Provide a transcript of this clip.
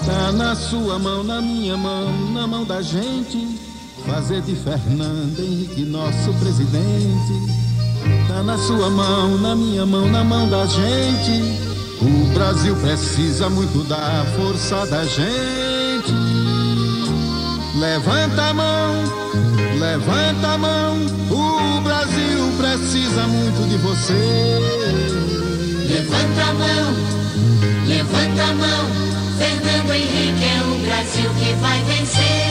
Tá na sua mão, na minha mão, na mão da gente, fazer de Fernando Henrique nosso presidente. Tá na sua mão, na minha mão, na mão da gente. O Brasil precisa muito da força da gente. Levanta a mão, levanta a mão. O Brasil precisa muito de você. Levanta a mão, levanta a mão. Fernando Henrique é o Brasil que vai vencer.